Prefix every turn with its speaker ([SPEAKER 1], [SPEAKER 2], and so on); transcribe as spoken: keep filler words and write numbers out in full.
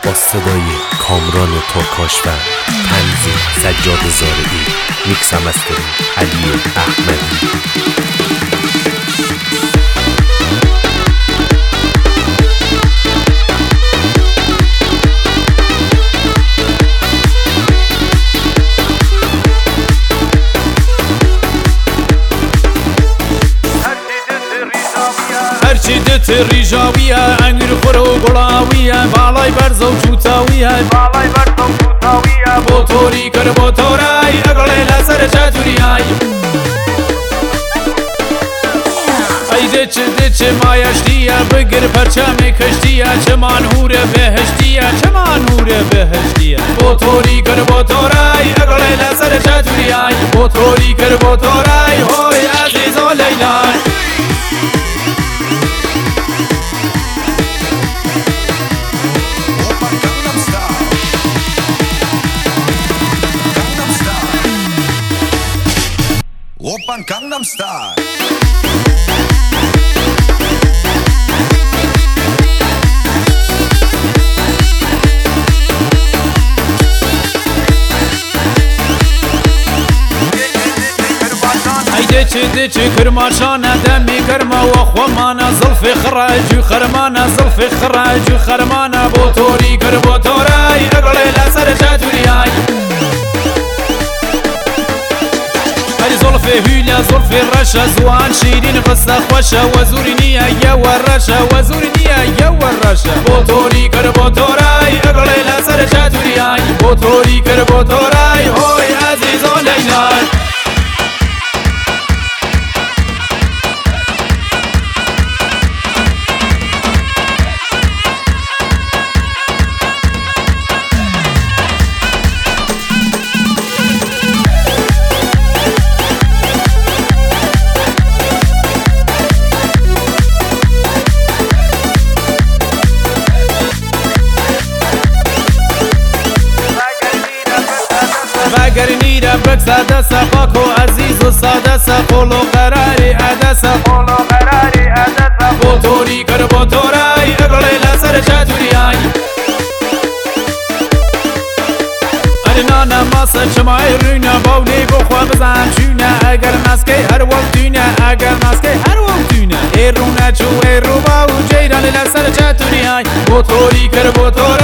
[SPEAKER 1] با صدای کامران ترکاشور، تنظیم سجاد زارعی، میکس و مسترینگ علی احمدی.
[SPEAKER 2] هرچی دت ریجاویه انگر خورو گلاویه بالای برزو جوتاویه بالای برزو جوتاویه بوتوری کر بوتورای اگلی لسر چطوریای ای دچ دچ مایشتیه بگر پرچم کشتیه چمان هور بهشتیه چمان هور بهشتیه بوتوری کر بوتورای اگلی لسر چطوریای بوتوری کر بوتورای هوی عزیز و لیلای
[SPEAKER 3] Oppan Gangnam Style.
[SPEAKER 2] دچ دچ کرماشانه دمی کرما و خوامانه زلف خراج و خرمانه زلف خراج و خرمانه بوتوری کر بوتورای اگلی لسر چطوریای زلف هیله زلف رشه زوان شیرین قصه خوشه و زوری نیه یه ورشه و زوری نیه یه ورشه بوتوری کر بوتورای اگلی لسر چطوریای بوتوری کر بوتورای هوی عزیز و لیلای اگر نیره بک ساده سفاکو عزیز و ساده سفولو قراری عدسه فولو قراری عدسه بوتوری کر بوتورای اگلی لسر چطوریای ارنانه ماسه چمای رونه باونی بخوا بزن چونه اگر مسکه هر وقتونه اگر مسکه هر وقتونه ایرونه چو ایرو باو جیران لسر چطوریای بوتوری کر بوتورای